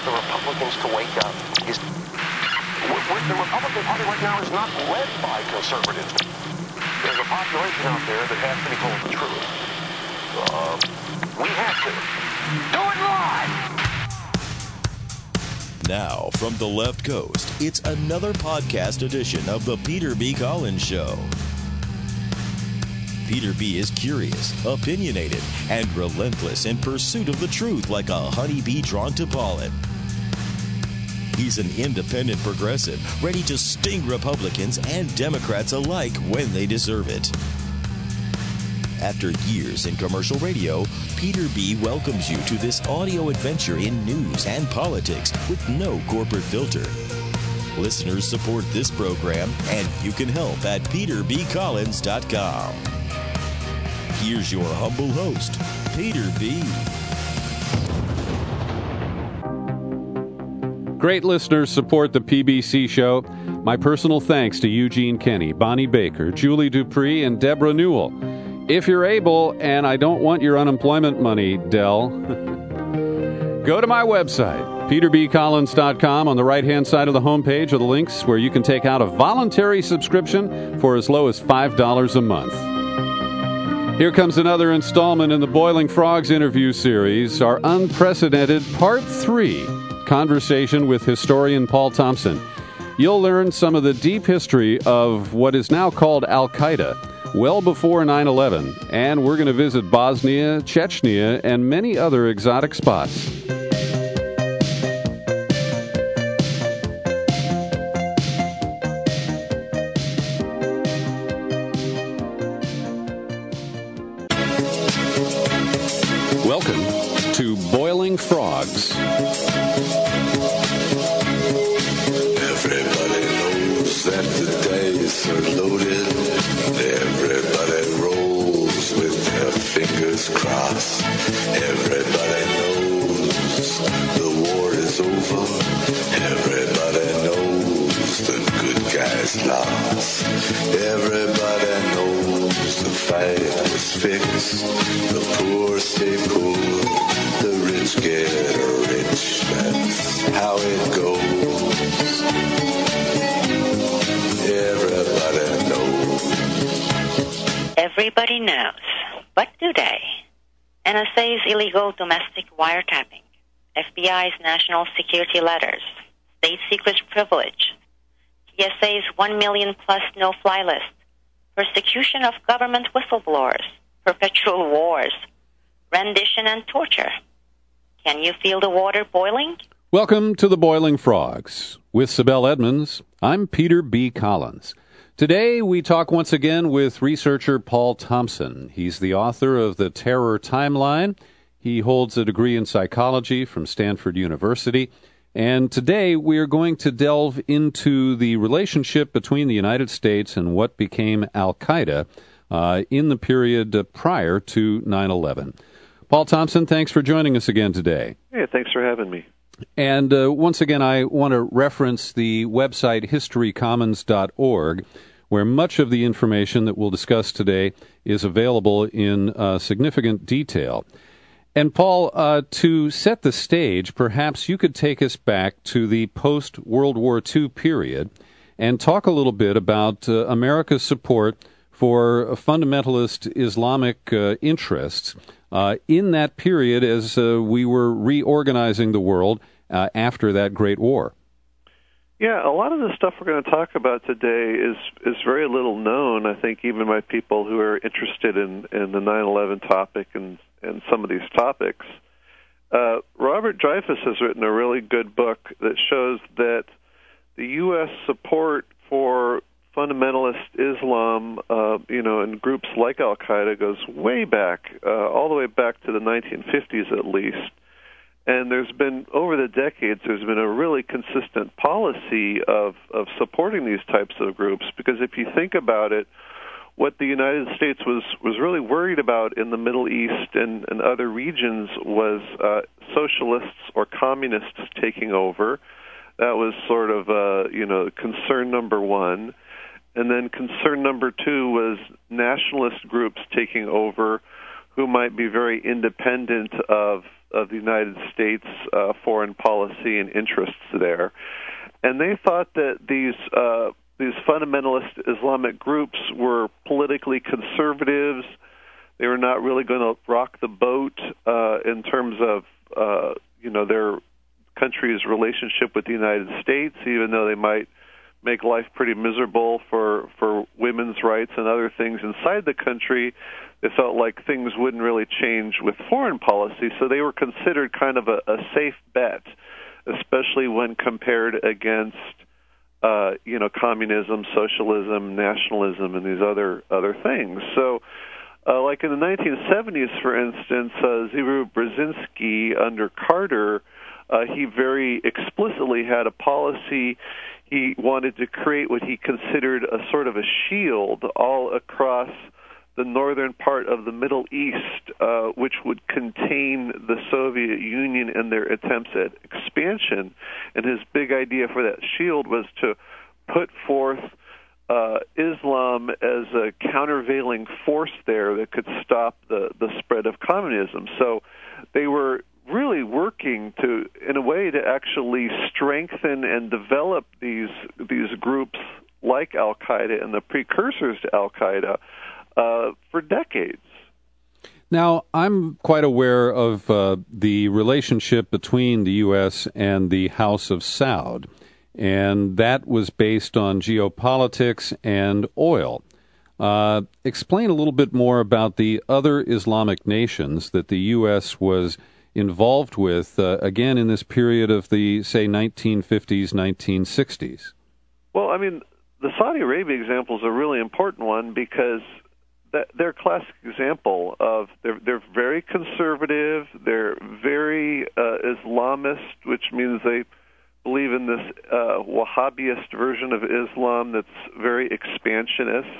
the Republicans to wake up. The Republican Party right now is not led by conservatives. There's a population out there that has to be told the truth. We have to. Do it live! Now, from the left coast, it's another podcast edition of The Peter B. Collins Show. Peter B. is curious, opinionated, and relentless in pursuit of the truth like a honeybee drawn to pollen. He's an independent progressive, ready to sting Republicans and Democrats alike when they deserve it. After years in commercial radio, Peter B. welcomes you to this audio adventure in news and politics with no corporate filter. Listeners support this program, and you can help at peterbcollins.com. Here's your humble host, Peter B. Great listeners support the PBC show. My personal thanks to Eugene Kenny, Bonnie Baker, Julie Dupree, and Deborah Newell. If you're able, and I don't want your unemployment money, Dell, go to my website, peterbcollins.com. On the right-hand side of the homepage are the links where you can take out a voluntary subscription for as low as $5 a month. Here comes another installment in the Boiling Frogs interview series, our unprecedented Part 3 conversation with historian Paul Thompson. You'll learn some of the deep history of what is now called Al-Qaeda, well before 9/11, and we're going to visit Bosnia, Chechnya, and many other exotic spots. Welcome to Boiling Frogs. Everybody knows that the dice are loaded. Everybody rolls with their fingers crossed. Everybody knows the war is over. Everybody knows the good guys lost. Everybody knows the fight is fixed. The poor stay poor. The rich get rich. That's how it goes. Everybody knows. Everybody knows. But do they? NSA's illegal domestic wiretapping, FBI's national security letters, state secrets privilege, TSA's 1 million plus no-fly list, persecution of government whistleblowers, perpetual wars, rendition and torture. Can you feel the water boiling? Welcome to the Boiling Frogs. With Sibel Edmonds, I'm Peter B. Collins. Today we talk once again with researcher Paul Thompson. He's the author of The Terror Timeline. He holds a degree in psychology from Stanford University. And today we are going to delve into the relationship between the United States and what became Al-Qaeda in the period prior to 9/11. Paul Thompson, thanks for joining us again today. Hey, thanks for having me. And once again, I want to reference the website historycommons.org, where much of the information that we'll discuss today is available in significant detail. And Paul, to set the stage, perhaps you could take us back to the post-World War II period and talk a little bit about America's support for fundamentalist Islamic interests in that period as we were reorganizing the world after that Great War. Yeah, a lot of the stuff we're going to talk about today is very little known, I think, even by people who are interested in the 9/11 topic and some of these topics. Robert Dreyfuss has written a really good book that shows that the U.S. support for fundamentalist Islam, and groups like Al-Qaeda goes way back, all the way back to the 1950s at least. And there's been, over the decades, there's been a really consistent policy of supporting these types of groups, because if you think about it, what the United States was really worried about in the Middle East and other regions was socialists or communists taking over. That was sort of, concern number one. And then concern number two was nationalist groups taking over who might be very independent of the United States foreign policy and interests there. And they thought that these fundamentalist Islamic groups were politically conservatives. They were not really going to rock the boat in terms of their country's relationship with the United States, even though they might make life pretty miserable for women's rights and other things inside the country. They felt like things wouldn't really change with foreign policy, so they were considered kind of a safe bet, especially when compared against communism, socialism, nationalism, and these other things. So, like in the 1970s, for instance, Zbigniew Brzezinski under Carter, he very explicitly had a policy. He wanted to create what he considered a sort of a shield all across the northern part of the Middle East, which would contain the Soviet Union and their attempts at expansion. And his big idea for that shield was to put forth Islam as a countervailing force there that could stop the spread of communism. So they were really working in a way to actually strengthen and develop these groups like Al-Qaeda and the precursors to Al-Qaeda for decades. Now, I'm quite aware of the relationship between the U.S. and the House of Saud, and that was based on geopolitics and oil. Explain a little bit more about the other Islamic nations that the U.S. was involved with, again, in this period of the, say, 1950s, 1960s. Well, I mean, the Saudi Arabia example is a really important one because they're a classic example of they're very conservative, they're very Islamist, which means they believe in this Wahhabist version of Islam that's very expansionist.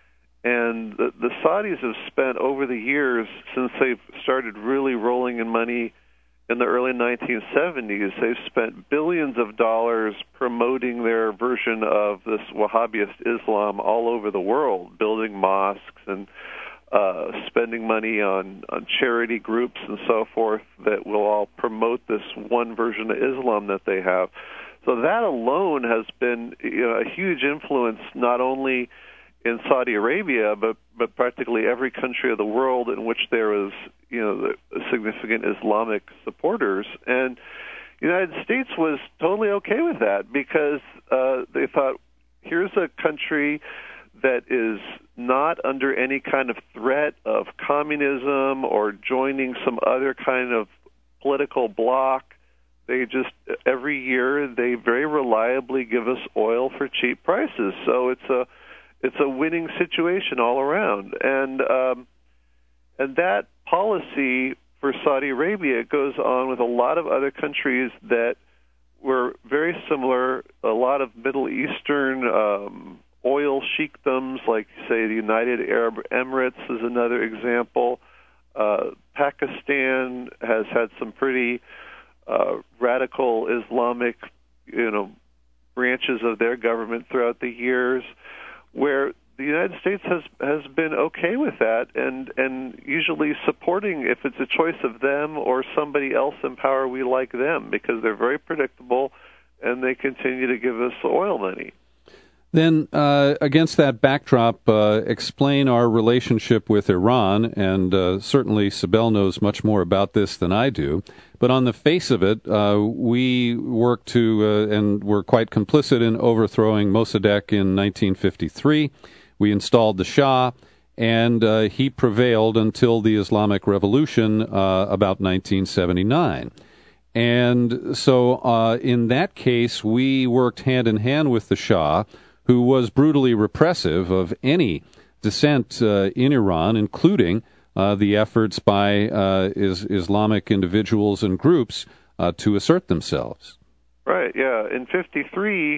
And the Saudis have spent over the years, since they've started really rolling in money in the early 1970s, they've spent billions of dollars promoting their version of this Wahhabist Islam all over the world, building mosques and spending money on charity groups and so forth that will all promote this one version of Islam that they have. So that alone has been a huge influence, not only in Saudi Arabia, but practically every country of the world in which there is, significant Islamic supporters. And the United States was totally okay with that because they thought, here's a country that is not under any kind of threat of communism or joining some other kind of political bloc. They just, every year, they very reliably give us oil for cheap prices. So it's a winning situation all around, and that policy for Saudi Arabia goes on with a lot of other countries that were very similar. A lot of Middle Eastern oil sheikdoms, like say the United Arab Emirates, is another example. Pakistan has had some pretty radical Islamic, branches of their government throughout the years, where the United States has been okay with that and usually supporting if it's a choice of them or somebody else in power we like them, because they're very predictable and they continue to give us oil money. Then, against that backdrop, explain our relationship with Iran, and certainly Sibel knows much more about this than I do. But on the face of it, we worked to, and were quite complicit in overthrowing Mossadegh in 1953. We installed the Shah, and he prevailed until the Islamic Revolution about 1979. And so in that case, we worked hand in hand with the Shah, who was brutally repressive of any dissent in Iran, including the efforts by Islamic individuals and groups to assert themselves. Right, yeah. In 1953,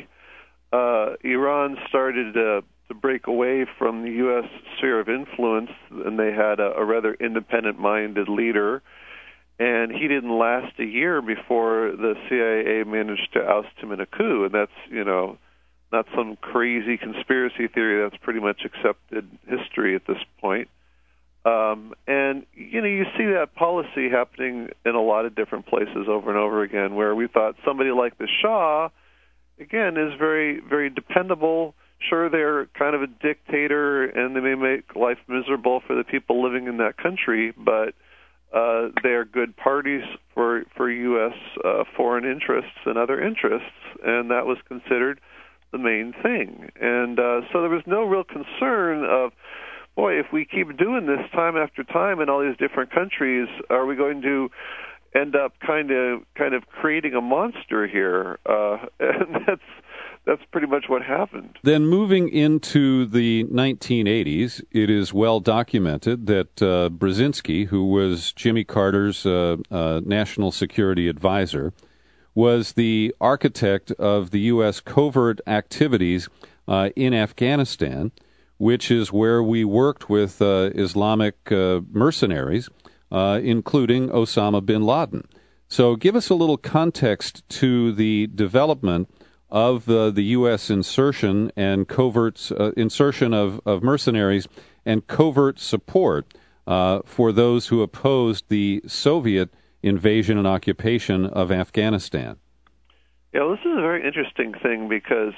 Iran started to break away from the U.S. sphere of influence, and they had a rather independent-minded leader. And he didn't last a year before the CIA managed to oust him in a coup, and that's, not some crazy conspiracy theory. That's pretty much accepted history at this point. And, you see that policy happening in a lot of different places over and over again, where we thought somebody like the Shah, again, is very, very dependable. Sure, they're kind of a dictator, and they may make life miserable for the people living in that country, but they are good parties for U.S. Foreign interests and other interests, and that was considered the main thing. And so there was no real concern of, boy, if we keep doing this time after time in all these different countries, are we going to end up kind of creating a monster here? And that's pretty much what happened. Then moving into the 1980s, it is well documented that Brzezinski, who was Jimmy Carter's national security advisor, was the architect of the U.S. covert activities in Afghanistan, which is where we worked with Islamic mercenaries, including Osama bin Laden. So give us a little context to the development of the U.S. insertion and covert insertion of mercenaries and covert support for those who opposed the Soviet invasion and occupation of Afghanistan. Yeah, well, this is a very interesting thing because,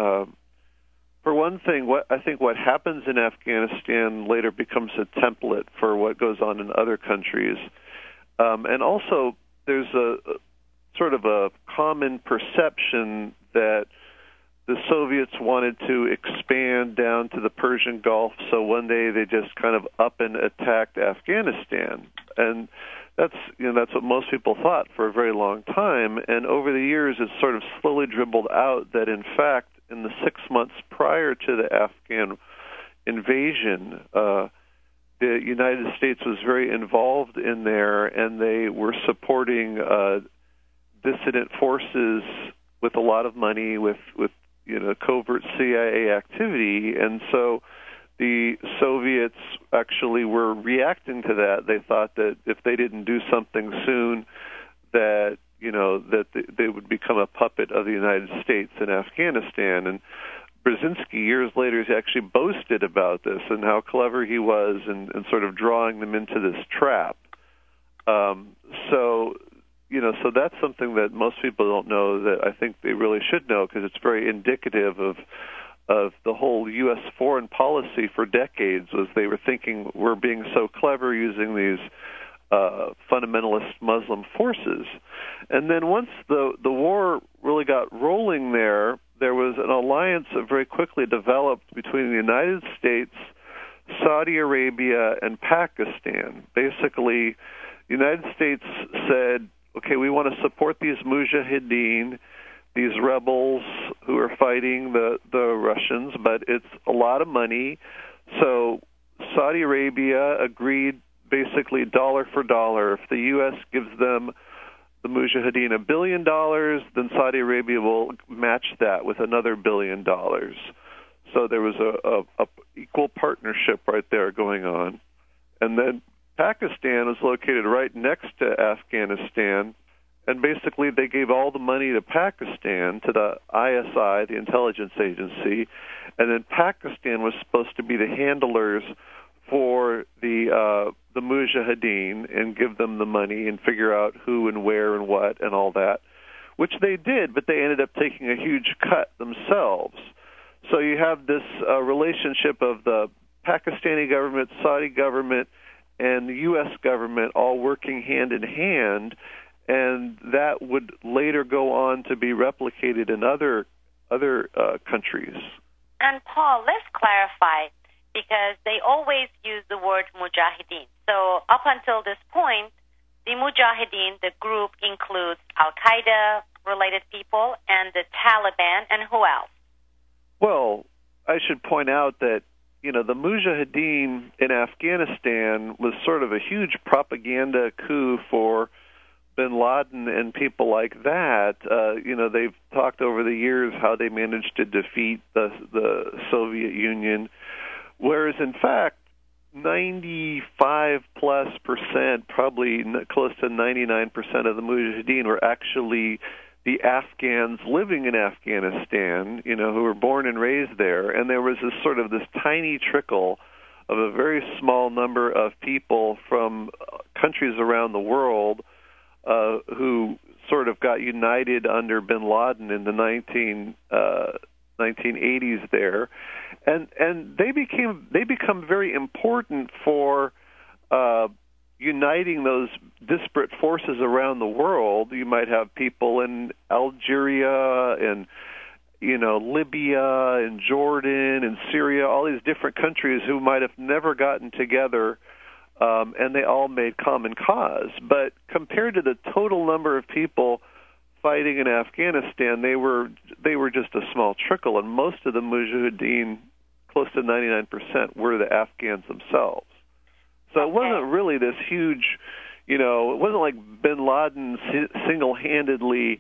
for one thing, what happens in Afghanistan later becomes a template for what goes on in other countries. And also, there's a sort of a common perception that the Soviets wanted to expand down to the Persian Gulf, so one day they just kind of up and attacked Afghanistan. And that's what most people thought for a very long time. And over the years, it's sort of slowly dribbled out that, in fact, in the 6 months prior to the Afghan invasion, the United States was very involved in there, and they were supporting dissident forces with a lot of money, with covert CIA activity. And so the Soviets actually were reacting to that. They thought that if they didn't do something soon, that they would become a puppet of the United States in Afghanistan. And Brzezinski, years later, he actually boasted about this and how clever he was in sort of drawing them into this trap. So that's something that most people don't know that I think they really should know, because it's very indicative of the whole U.S. foreign policy for decades. Was they were thinking we're being so clever using these fundamentalist Muslim forces. And then once the war really got rolling there was an alliance that very quickly developed between the United States, Saudi Arabia, and Pakistan. Basically, the United States said, okay, we want to support these mujahideen, these rebels who are fighting the Russians, but it's a lot of money. So Saudi Arabia agreed basically dollar for dollar. If the U.S. gives them, the mujahideen, $1 billion, then Saudi Arabia will match that with another $1 billion. So there was a equal partnership right there going on. And then Pakistan is located right next to Afghanistan, and basically they gave all the money to Pakistan, to the ISI, the intelligence agency, and then Pakistan was supposed to be the handlers for the mujahideen and give them the money and figure out who and where and what and all that, which they did, but they ended up taking a huge cut themselves. So you have this relationship of the Pakistani government, Saudi government, and the U.S. government all working hand in hand, and that would later go on to be replicated in other countries. And Paul, let's clarify, because they always use the word mujahideen. So up until this point, the mujahideen, the group, includes Al-Qaeda-related people and the Taliban, and who else? Well, I should point out that the mujahideen in Afghanistan was sort of a huge propaganda coup for bin Laden and people like that. They've talked over the years how they managed to defeat the Soviet Union, whereas in fact 95+%, probably close to 99% of the mujahideen were actually the Afghans living in Afghanistan, who were born and raised there, and there was this tiny trickle of a very small number of people from countries around the world who sort of got united under bin Laden in the 1980s there, and they become very important for uniting those disparate forces around the world. You might have people in Algeria and Libya and Jordan and Syria, all these different countries who might have never gotten together, and they all made common cause. But compared to the total number of people fighting in Afghanistan, they were just a small trickle, and most of the Mujahideen, close to 99%, were the Afghans themselves. So it wasn't really this huge, it wasn't like bin Laden single-handedly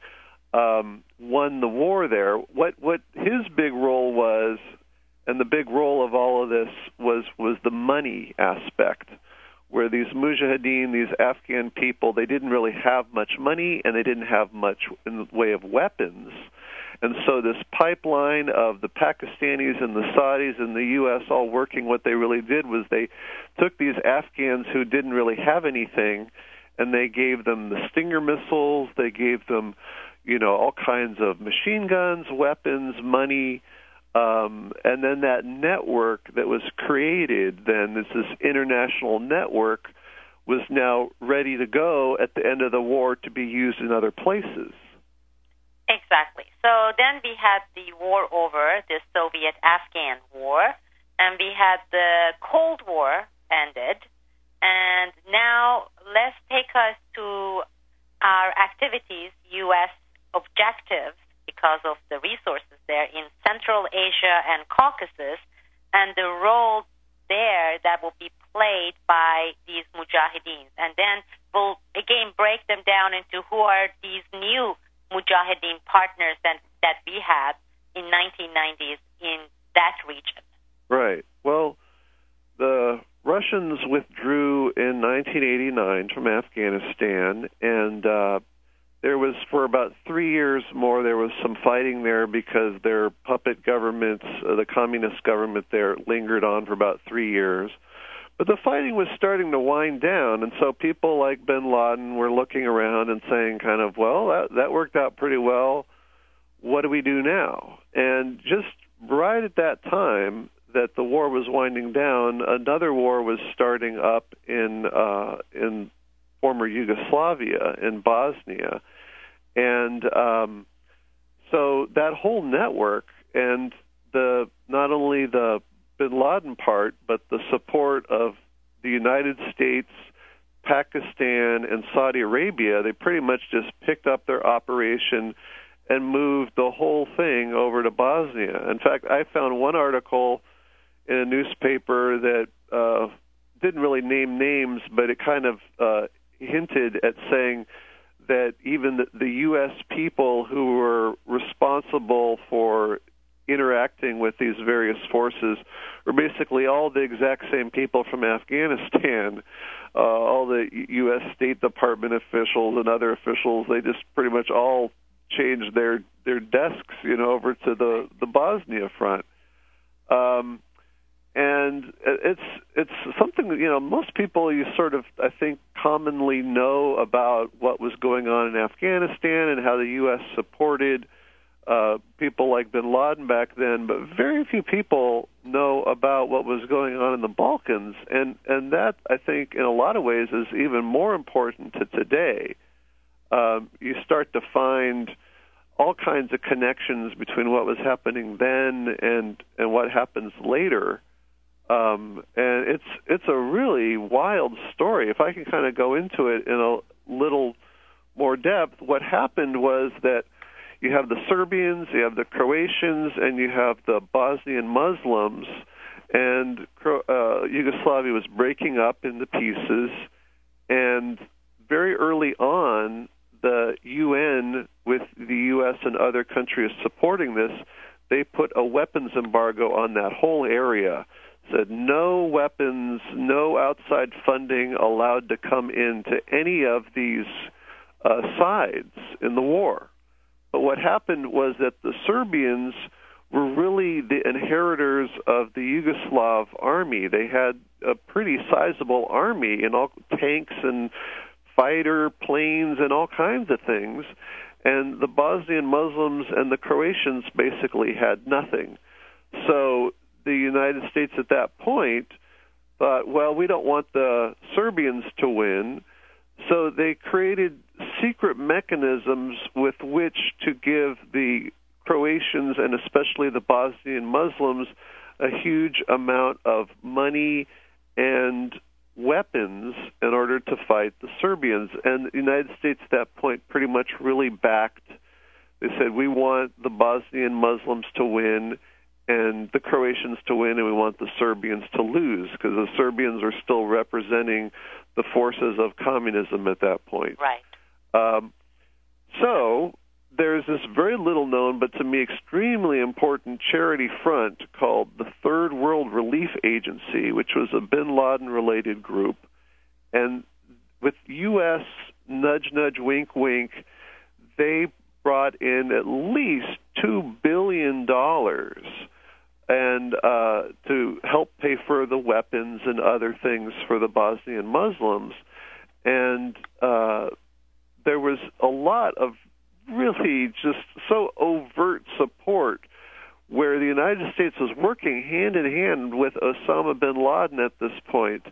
won the war there. What his big role was, and the big role of all of this was the money aspect, where these Mujahideen, these Afghan people, they didn't really have much money and they didn't have much in the way of weapons. And so this pipeline of the Pakistanis and the Saudis and the U.S. all working, what they really did was they took these Afghans who didn't really have anything, and they gave them the Stinger missiles, they gave them all kinds of machine guns, weapons, money, and then that network that was created, then this international network, was now ready to go at the end of the war to be used in other places. Exactly. So then we had the war over, the Soviet-Afghan war, and we had the Cold War ended, and now let's take us to our activities, U.S. objectives, because of the resources there in Central Asia and Caucasus, and the role there that will be played by these Mujahideens. And then we'll again break them down into who are these new Mujahideen partners that we had in 1990s in that region. Right. Well, the Russians withdrew in 1989 from Afghanistan, and there was, for about 3 years more, there was some fighting there because their puppet governments, the communist government there, lingered on for about 3 years. But the fighting was starting to wind down, and so people like bin Laden were looking around and saying kind of, well, that worked out pretty well. What do we do now? And just right at that time that the war was winding down, another war was starting up in former Yugoslavia, in Bosnia. And so that whole network, and not only the bin Laden part, but the support of the United States, Pakistan, and Saudi Arabia, they pretty much just picked up their operation and moved the whole thing over to Bosnia. In fact, I found one article in a newspaper that didn't really name names, but it kind of hinted at saying that even the U.S. people who were responsible for interacting with these various forces were basically all the exact same people from Afghanistan. All the U.S. State Department officials and other officials, they just pretty much all changed their desks, over to the Bosnia front. And it's something that, most people, you sort of, I think, commonly know about what was going on in Afghanistan and how the U.S. supported people like bin Laden back then, but very few people know about what was going on in the Balkans, and that, I think, in a lot of ways is even more important to today. You start to find all kinds of connections between what was happening then and what happens later. And it's a really wild story. If I can kind of go into it in a little more depth, what happened was that you have the Serbians, you have the Croatians, and you have the Bosnian Muslims, and Yugoslavia was breaking up into pieces, and very early on, the UN, with the U.S. and other countries supporting this, they put a weapons embargo on that whole area. Said no weapons, no outside funding allowed to come into any of these sides in the war. But what happened was that the Serbians were really the inheritors of the Yugoslav army. They had a pretty sizable army and all tanks and fighter planes and all kinds of things. And the Bosnian Muslims and the Croatians basically had nothing. So the United States at that point thought, well, we don't want the Serbians to win. So they created secret mechanisms with which to give the Croatians and especially the Bosnian Muslims a huge amount of money and weapons in order to fight the Serbians. And the United States at that point pretty much really backed. They said, we want the Bosnian Muslims to win and the Croatians to win, and we want the Serbians to lose, because the Serbians are still representing the forces of communism at that point. Right. So there's this very little known, but to me extremely important charity front called the Third World Relief Agency, which was a bin Laden-related group. And with U.S. nudge, nudge, wink, wink, they brought in at least $2 billion and to help pay for the weapons and other things for the Bosnian Muslims. And there was a lot of really just so overt support where the United States was working hand in hand with Osama bin Laden at this point.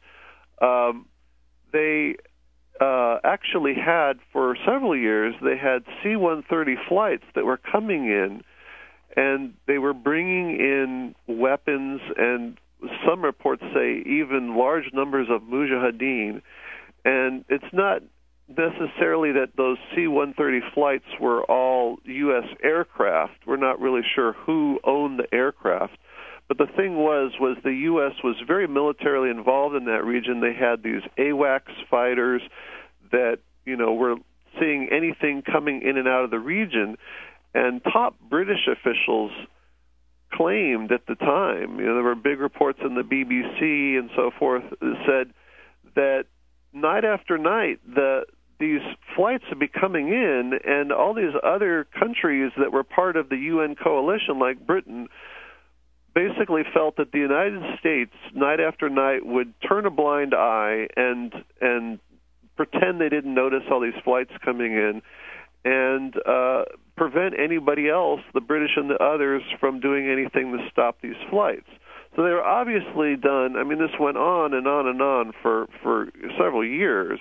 They actually had, for several years, they had C-130 flights that were coming in, and they were bringing in weapons and some reports say even large numbers of mujahideen. And it's not necessarily that those C-130 flights were all U.S. aircraft. We're not really sure who owned the aircraft. But the thing was the U.S. was very militarily involved in that region. They had these AWACS fighters that, were seeing anything coming in and out of the region. And top British officials claimed at the time, there were big reports in the BBC and so forth, said that night after night, these flights would be coming in, and all these other countries that were part of the UN coalition, like Britain, basically felt that the United States, night after night, would turn a blind eye and pretend they didn't notice all these flights coming in, and prevent anybody else, the British and the others, from doing anything to stop these flights. So they were obviously done. I mean, this went on and on and on for several years,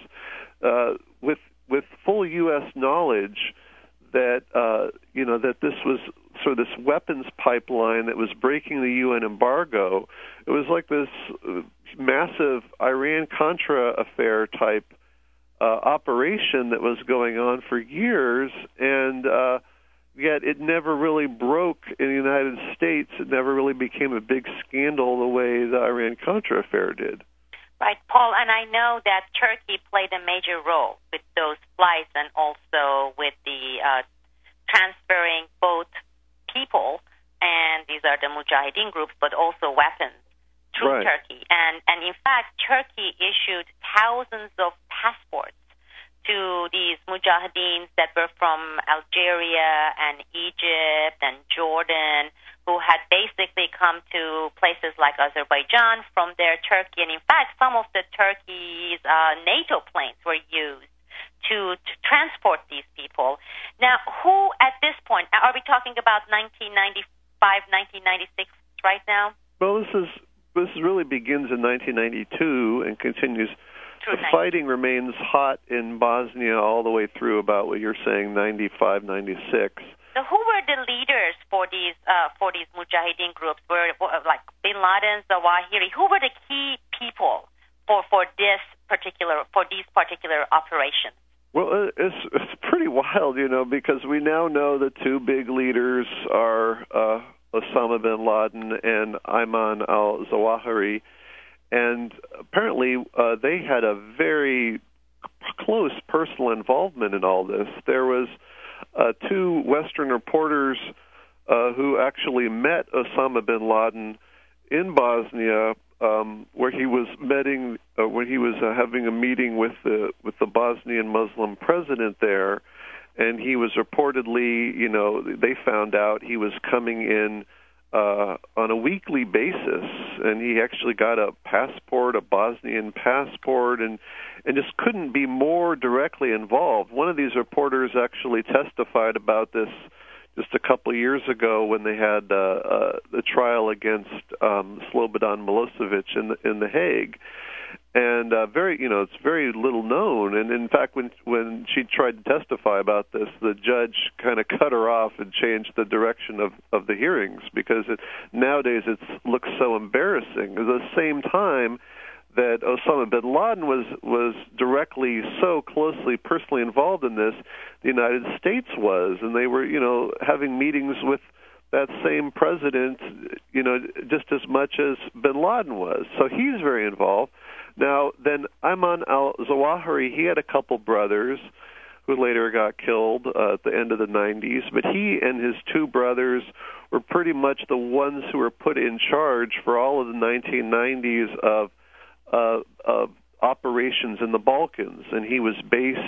with full U.S. knowledge that that this was sort of this weapons pipeline that was breaking the UN embargo. It was like this massive Iran-Contra affair type operation that was going on for years, and yet it never really broke in the United States. It never really became a big scandal the way the Iran-Contra affair did. Right, Paul, and I know that Turkey played a major role with those flights and also with the transferring both people, and these are the Mujahideen groups, but also weapons through Turkey. And in fact, Turkey issued thousands of passports to these Mujahideens that were from Algeria and Egypt and Jordan, who had basically come to places like Azerbaijan from their Turkey. And in fact, some of the Turkey's NATO planes were used to transport these people. Now, who at this point, are we talking about 1995, 1996 right now? Well, this really begins in 1992 and continues. The fighting remains hot in Bosnia all the way through about what you're saying, 95, 96. So who were the leaders for these Mujahideen groups? Were like Bin Laden, Zawahiri? Who were the key people for these particular operations? Well, it's pretty wild, because we now know the two big leaders are Osama bin Laden and Ayman al-Zawahiri, and apparently they had a very close personal involvement in all this. There was two Western reporters who actually met Osama bin Laden in Bosnia, where he was having a meeting with the Bosnian Muslim president there, and he was reportedly, they found out he was coming in on a weekly basis, and he actually got a passport, a Bosnian passport, and just couldn't be more directly involved. One of these reporters actually testified about this just a couple of years ago when they had the trial against Slobodan Milosevic in the Hague. And it's very little known. And in fact, when she tried to testify about this, the judge kind of cut her off and changed the direction of the hearings because nowadays it looks so embarrassing. At the same time that Osama bin Laden was directly so closely personally involved in this, the United States was, and they were having meetings with that same president, just as much as bin Laden was. So he's very involved. Now, then Ayman al-Zawahiri, he had a couple brothers who later got killed at the end of the 90s, but he and his two brothers were pretty much the ones who were put in charge for all of the 1990s of operations in the Balkans. And he was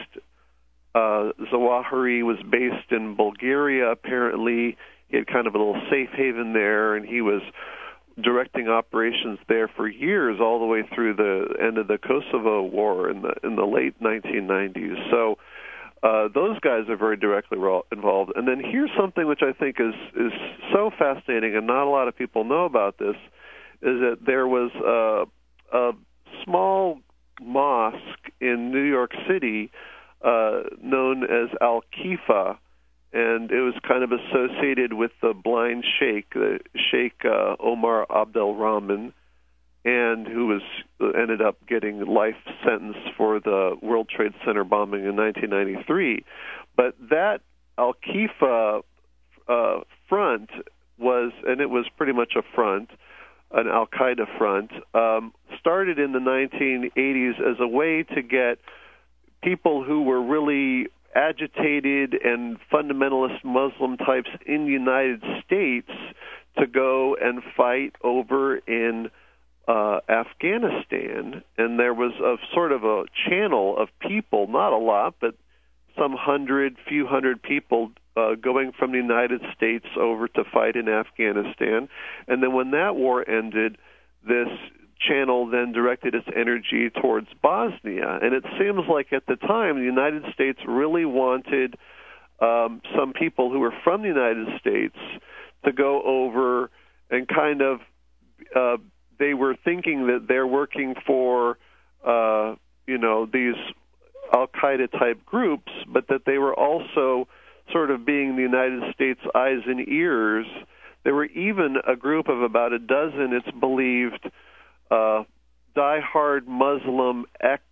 Zawahiri was based in Bulgaria, apparently. He had kind of a little safe haven there, and he was directing operations there for years, all the way through the end of the Kosovo War in the late 1990s. So those guys are very directly involved. And then here's something which I think is so fascinating, and not a lot of people know about this, is that there was a small mosque in New York City known as Al-Qifa, and it was kind of associated with the blind sheikh, Sheikh Omar Abdel Rahman, and who ended up getting life sentence for the World Trade Center bombing in 1993. But that Al-Qifa front was, and it was pretty much a front, an Al-Qaeda front, started in the 1980s as a way to get people who were really agitated and fundamentalist Muslim types in the United States to go and fight over in Afghanistan. And there was a sort of a channel of people, not a lot, but some few hundred people going from the United States over to fight in Afghanistan. And then when that war ended, this channel then directed its energy towards Bosnia. And it seems like at the time the United States really wanted some people who were from the United States to go over and kind of they were thinking that they're working for these Al-Qaeda type groups, but that they were also sort of being the United States' eyes and ears. There were even a group of about a dozen, it's believed, diehard Muslim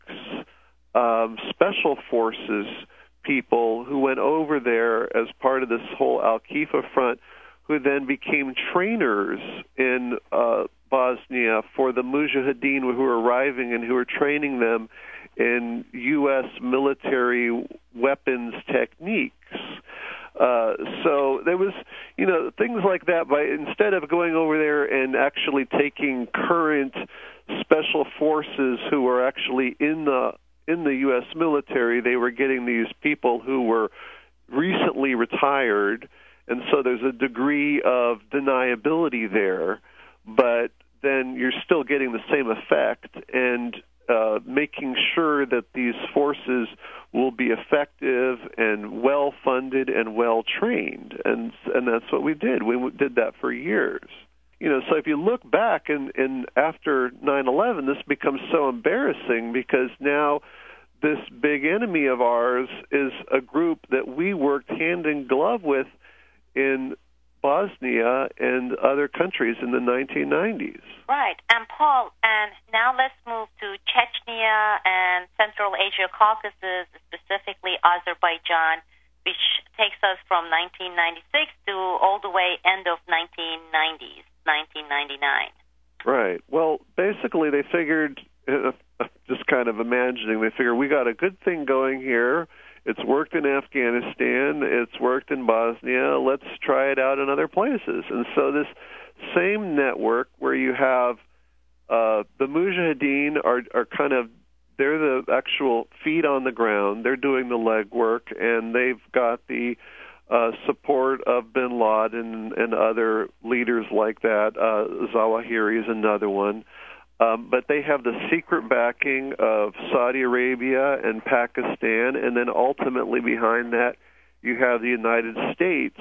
special forces people who went over there as part of this whole Al-Qifa front, who then became trainers in Bosnia for the Mujahideen who were arriving and who were training them in U.S. military weapons techniques. So there was, things like that. Instead of going over there and actually taking current special forces who were actually in the U.S. military, they were getting these people who were recently retired, and so there's a degree of deniability there, but then you're still getting the same effect and making sure that these forces will be effective and well-funded and well-trained. And that's what we did. We did that for years. So if you look back and after 9/11, this becomes so embarrassing because now this big enemy of ours is a group that we worked hand in glove with in Bosnia and other countries in the 1990s. Right. And Paul, and now let's move to Chechnya and Central Asia Caucasus, specifically Azerbaijan, which takes us from 1996 to all the way end of 1990s, 1999. Right. Well, basically they figured, just kind of imagining, they figured we got a good thing going here. It's worked in Afghanistan. It's worked in Bosnia. Let's try it out in other places. And so this same network where you have the Mujahideen are kind of, they're the actual feet on the ground. They're doing the legwork, and they've got the support of bin Laden and other leaders like that. Zawahiri is another one. But they have the secret backing of Saudi Arabia and Pakistan, and then ultimately behind that you have the United States.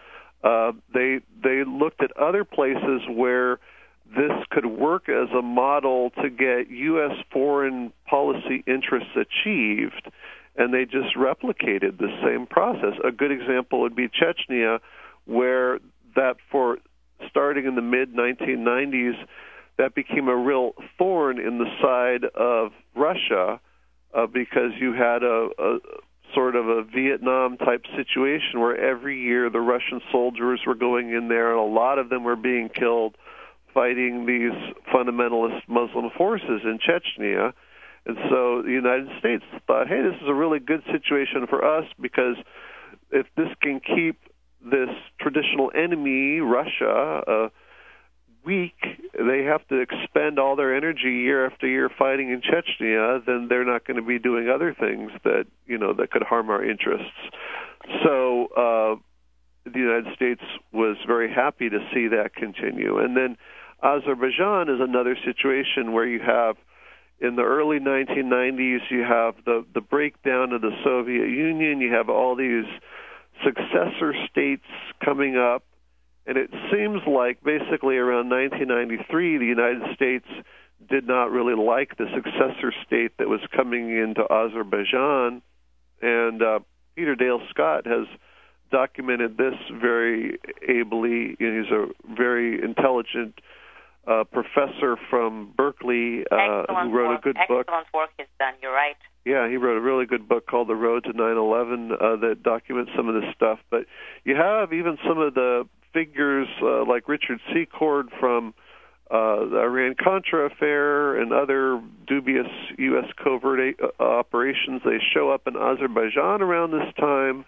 They looked at other places where this could work as a model to get U.S. foreign policy interests achieved, and they just replicated the same process. A good example would be Chechnya, where that for starting in the mid-1990s, that became a real thorn in the side of Russia because you had a sort of a Vietnam-type situation where every year the Russian soldiers were going in there, and a lot of them were being killed fighting these fundamentalist Muslim forces in Chechnya. And so the United States thought, hey, this is a really good situation for us because if this can keep this traditional enemy, Russia, weak, they have to expend all their energy year after year fighting in Chechnya, then they're not going to be doing other things that, that could harm our interests. So the United States was very happy to see that continue. And then Azerbaijan is another situation where you have, in the early 1990s, you have the breakdown of the Soviet Union, you have all these successor states coming up, and it seems like basically around 1993, the United States did not really like the successor state that was coming into Azerbaijan. And Peter Dale Scott has documented this very ably. He's a very intelligent professor from Berkeley who wrote a good book. Excellent work is done, you're right. Yeah, he wrote a really good book called The Road to 9/11 that documents some of this stuff. But you have even some of the figures like Richard Secord from the Iran-Contra affair and other dubious U.S. covert operations. They show up in Azerbaijan around this time.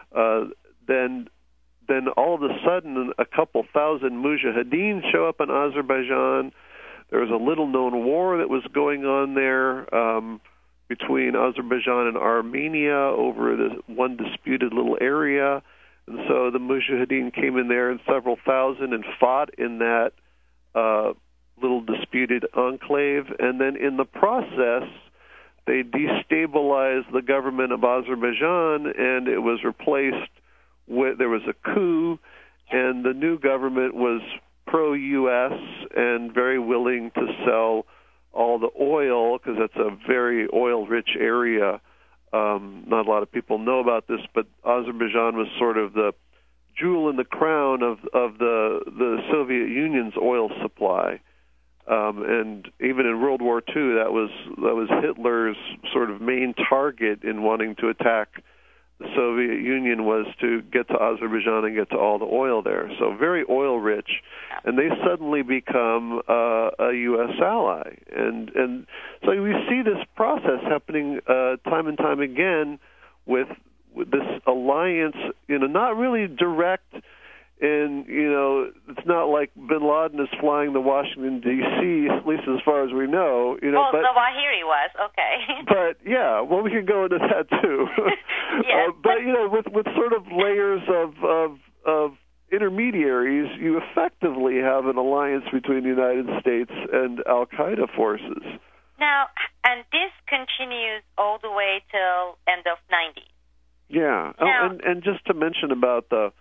Then all of a sudden, a couple thousand mujahideen show up in Azerbaijan. There was a little-known war that was going on there between Azerbaijan and Armenia over this one disputed little area. And so the Mujahideen came in there in several thousand and fought in that little disputed enclave. And then in the process, they destabilized the government of Azerbaijan, and it was replaced with, there was a coup, and the new government was pro-U.S. and very willing to sell all the oil, because that's a very oil-rich area. Not a lot of people know about this, but Azerbaijan was sort of the jewel in the crown of the Soviet Union's oil supply. And even in World War II, that was Hitler's sort of main target in wanting to attack the Soviet Union, was to get to Azerbaijan and get to all the oil there. So very oil-rich. And they suddenly become a U.S. ally. And so we see this process happening time and time again with this alliance, not really direct. And, it's not like bin Laden is flying to Washington, D.C., at least as far as we know. But Zawahiri was, okay. But, yeah, well, we can go into that, too. Yes. But, with sort of layers of intermediaries, you effectively have an alliance between the United States and al-Qaeda forces. Now, and this continues all the way till end of 90s. Yeah. Now, and just to mention about the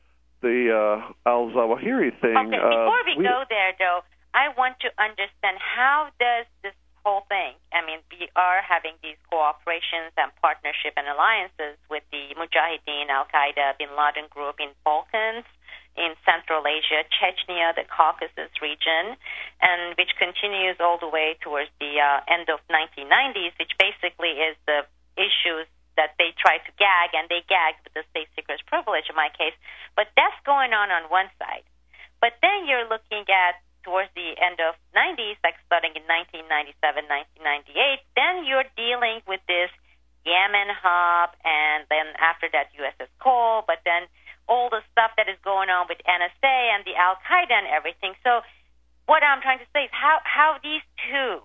al-Zawahiri thing. Okay, before we go there, though, I want to understand, how does this whole thing, we are having these cooperations and partnership and alliances with the Mujahideen, Al-Qaeda, Bin Laden group in Balkans, in Central Asia, Chechnya, the Caucasus region, and which continues all the way towards the end of 1990s, which basically is the issues that they try to gag, and they gagged with the state secrets privilege in my case. But that's going on one side. But then you're looking at towards the end of 90s, like starting in 1997, 1998, then you're dealing with this Yemen hub, and then after that USS Cole, but then all the stuff that is going on with NSA and the Al-Qaeda and everything. So what I'm trying to say is how these two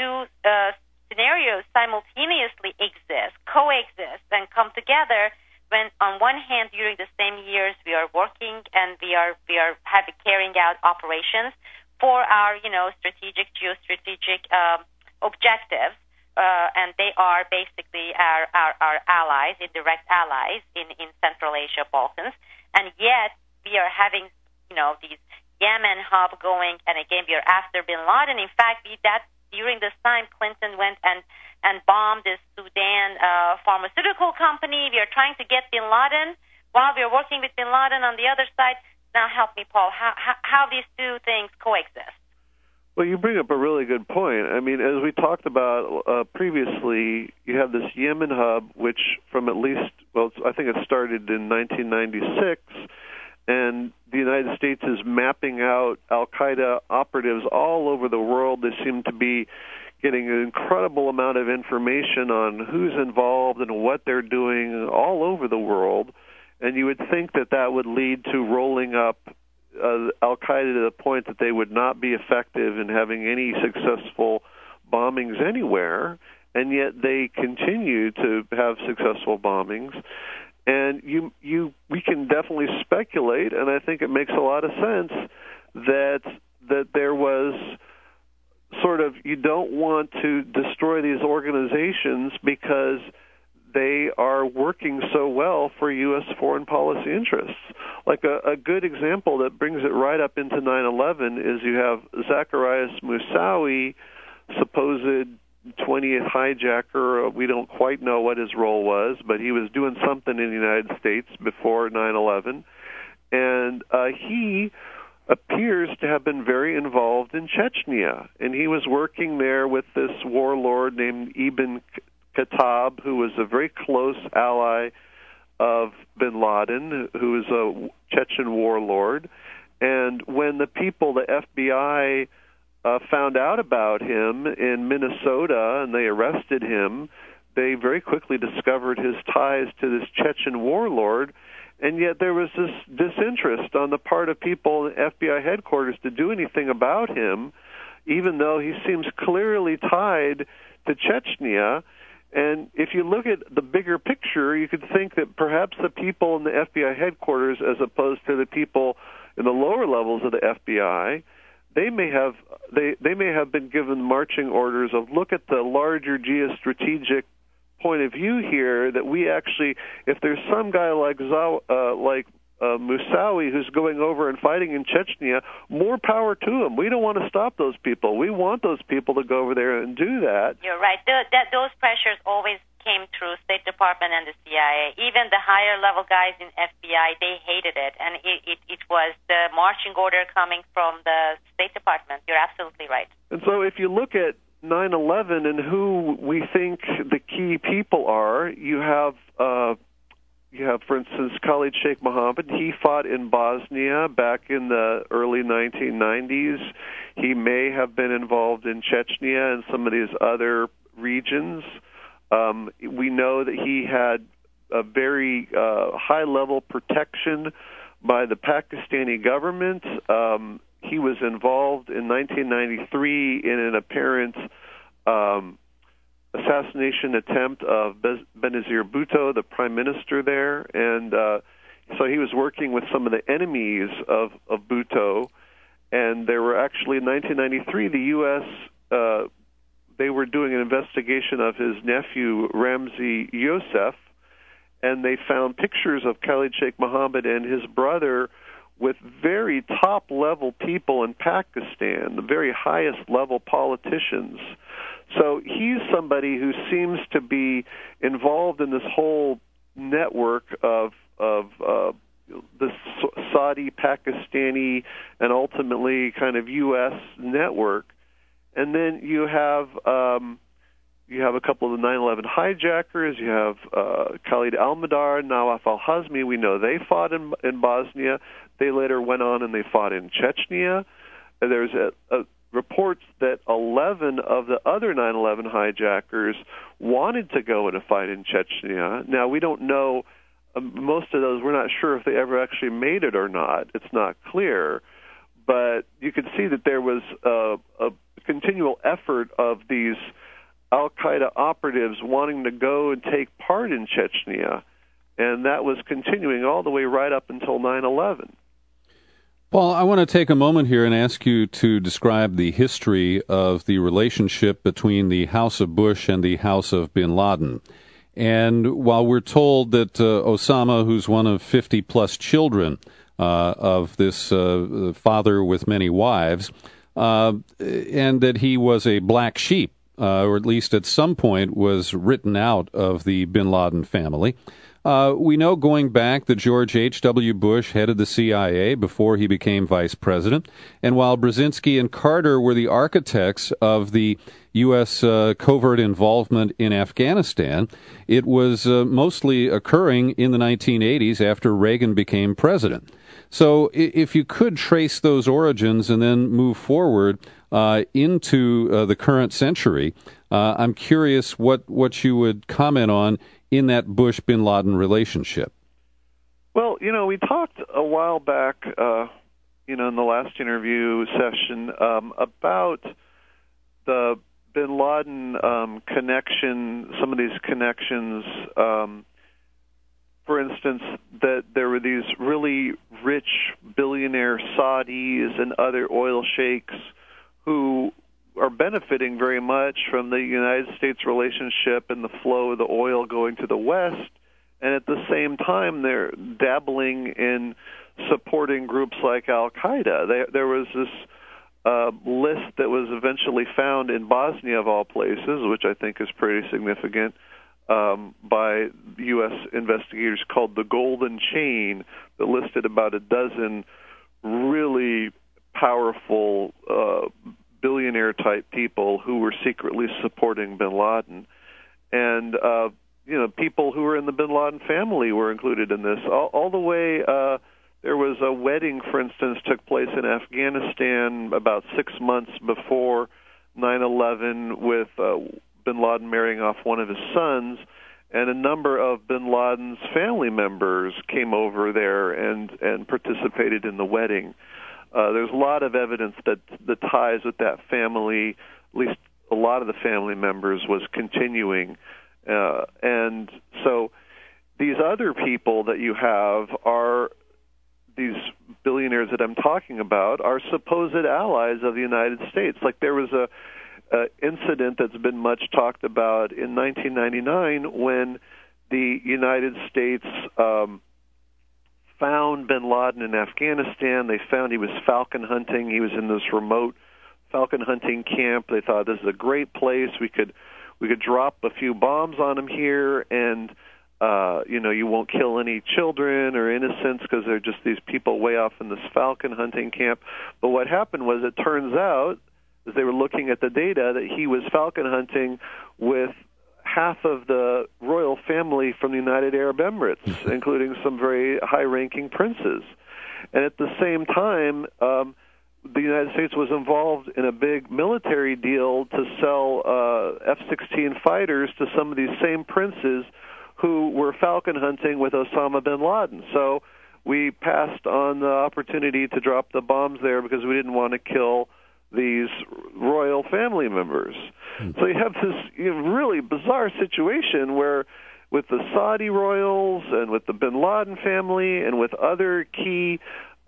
scenarios simultaneously coexist, and come together when on one hand during the same years we are working and we are carrying out operations for our strategic geostrategic objectives, and they are basically our allies, indirect allies in Central Asia, Balkans, and yet we are having these Yemen hub going, and again we are after Bin Laden. In fact, during this time Clinton went and bombed this Sudan pharmaceutical company. We are trying to get Bin Laden while we are working with Bin Laden on the other side. Now help me, Paul, how these two things coexist. Well, you bring up a really good point. I mean, as we talked about previously, you have this Yemen hub, which from at least, I think it started in 1996, and the United States is mapping out al-Qaeda operatives all over the world. They seem to be getting an incredible amount of information on who's involved and what they're doing all over the world. And you would think that would lead to rolling up al-Qaeda to the point that they would not be effective in having any successful bombings anywhere, and yet they continue to have successful bombings. And we can definitely speculate, and I think it makes a lot of sense that there was sort of, you don't want to destroy these organizations because they are working so well for U.S. foreign policy interests. Like a good example that brings it right up into 9/11 is you have Zacarias Moussaoui, supposed 20th hijacker. We don't quite know what his role was, but he was doing something in the United States before 9/11, and he appears to have been very involved in Chechnya, and he was working there with this warlord named Ibn Khattab, who was a very close ally of Bin Laden, who is a Chechen warlord. And when the FBI found out about him in Minnesota and they arrested him, they very quickly discovered his ties to this Chechen warlord, and yet there was this disinterest on the part of people in FBI headquarters to do anything about him, even though he seems clearly tied to Chechnya. And if you look at the bigger picture, you could think that perhaps the people in the FBI headquarters, as opposed to the people in the lower levels of the FBI, they may have been given marching orders of, look at the larger geostrategic point of view here, that we actually, if there's some guy like Moussaoui who's going over and fighting in Chechnya, more power to him. We don't want to stop those people. We want those people to go over there and do that. You're right. Those pressures always came through State Department and the CIA. Even the higher level guys in FBI, they hated it, and it was the marching order coming from the State Department. You're absolutely right. And so if you look at 9/11 and who we think the key people are, you have, for instance, Khalid Sheikh Mohammed. He fought in Bosnia back in the early 1990s. He may have been involved in Chechnya and some of these other regions. We know that he had a very high-level protection by the Pakistani government. He was involved in 1993 in an apparent assassination attempt of Benazir Bhutto, the prime minister there, and so he was working with some of the enemies of Bhutto, and there were actually in 1993 the U.S. They were doing an investigation of his nephew Ramzi Youssef, and they found pictures of Khalid Sheikh Mohammed and his brother with very top-level people in Pakistan, the very highest-level politicians. So he's somebody who seems to be involved in this whole network of the Saudi, Pakistani, and ultimately kind of U.S. network. And then you have a couple of the 9/11 hijackers. You have Khalid al-Mihdhar, Nawaf al-Hazmi. We know they fought in Bosnia. They later went on and they fought in Chechnya. There's reports that 11 of the other 9/11 hijackers wanted to go in a fight in Chechnya. Now, we don't know, most of those, we're not sure if they ever actually made it or not. It's not clear. But you can see that there was a continual effort of these al-Qaeda operatives wanting to go and take part in Chechnya. And that was continuing all the way right up until 9/11. Paul, I want to take a moment here and ask you to describe the history of the relationship between the House of Bush and the House of bin Laden. And while we're told that Osama, who's one of 50-plus children of this father with many wives, and that he was a black sheep, or at least at some point was written out of the bin Laden family, we know going back that George H.W. Bush headed the CIA before he became vice president, and while Brzezinski and Carter were the architects of the U.S. Covert involvement in Afghanistan, it was mostly occurring in the 1980s after Reagan became president. So if you could trace those origins and then move forward into the current century, I'm curious what you would comment on in that Bush-bin Laden relationship. Well, we talked a while back, in the last interview session about the bin Laden connection, some of these connections. For instance, that there were these really rich billionaire Saudis and other oil sheikhs who are benefiting very much from the United States relationship and the flow of the oil going to the West, and at the same time they're dabbling in supporting groups like Al-Qaeda. There was this list that was eventually found in Bosnia, of all places, which I think is pretty significant, by U.S. investigators, called the Golden Chain, that listed about a dozen really powerful billionaire-type people who were secretly supporting bin Laden. And, people who were in the bin Laden family were included in this. All the way, there was a wedding, for instance, took place in Afghanistan about 6 months before 9/11 with bin Laden marrying off one of his sons, and a number of bin Laden's family members came over there and participated in the wedding. There's a lot of evidence that the ties with that family, at least a lot of the family members, was continuing. And so these other people that you have are, these billionaires that I'm talking about, are supposed allies of the United States. Like there was a incident that's been much talked about in 1999 when the United States found bin Laden in Afghanistan. They found he was falcon hunting. He was in this remote falcon hunting camp. They thought, this is a great place. We could drop a few bombs on him here, and you won't kill any children or innocents because they're just these people way off in this falcon hunting camp. But what happened was, it turns out, as they were looking at the data, that he was falcon hunting with half of the royal family from the United Arab Emirates, including some very high-ranking princes. And at the same time, the United States was involved in a big military deal to sell F-16 fighters to some of these same princes who were falcon hunting with Osama bin Laden. So we passed on the opportunity to drop the bombs there because we didn't want to kill these royal family members. So you have this really bizarre situation where, with the Saudi royals and with the bin Laden family and with other key,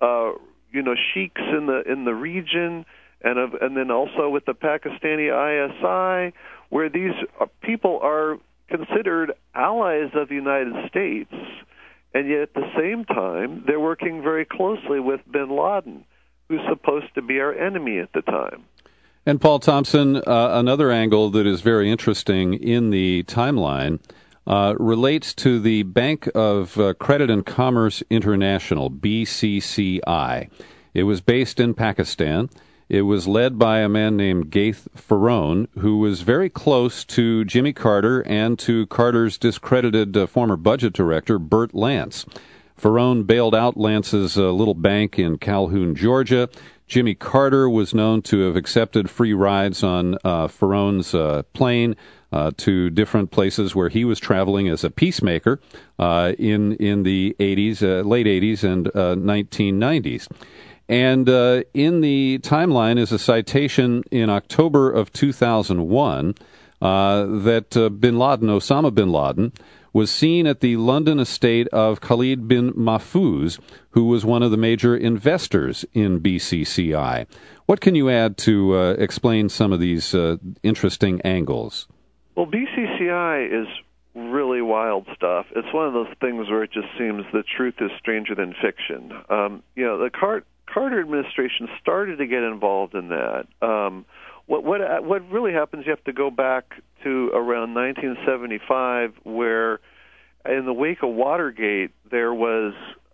sheiks in the region, and then also with the Pakistani ISI, where these people are considered allies of the United States, and yet at the same time they're working very closely with bin Laden, who's supposed to be our enemy at the time. And Paul Thompson, another angle that is very interesting in the timeline relates to the Bank of Credit and Commerce International, BCCI. It was based in Pakistan. It was led by a man named Gaith Farone, who was very close to Jimmy Carter and to Carter's discredited former budget director, Burt Lance. Farone bailed out Lance's little bank in Calhoun, Georgia. Jimmy Carter was known to have accepted free rides on Farone's plane to different places where he was traveling as a peacemaker in the 80s, late 80s and 1990s. And in the timeline is a citation in October of 2001 that Osama bin Laden, was seen at the London estate of Khalid bin Mahfouz, who was one of the major investors in BCCI. What can you add to explain some of these interesting angles? Well, BCCI is really wild stuff. It's one of those things where it just seems the truth is stranger than fiction. The Carter administration started to get involved in that. What really happens, you have to go back to around 1975, where in the wake of Watergate, there was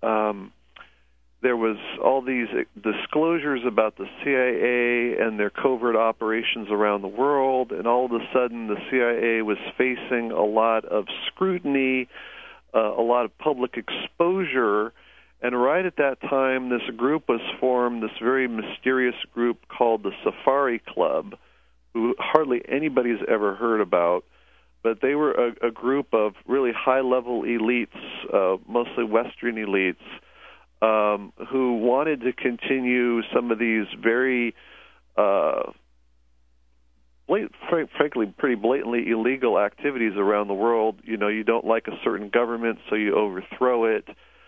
all these disclosures about the CIA and their covert operations around the world, and all of a sudden the CIA was facing a lot of scrutiny, a lot of public exposure, and right at that time this group was formed, this very mysterious group called the Safari Club, who hardly anybody's ever heard about, but they were a group of really high-level elites, mostly Western elites, who wanted to continue some of these very, frankly, pretty blatantly illegal activities around the world. You know, you don't like a certain government, so you overthrow it.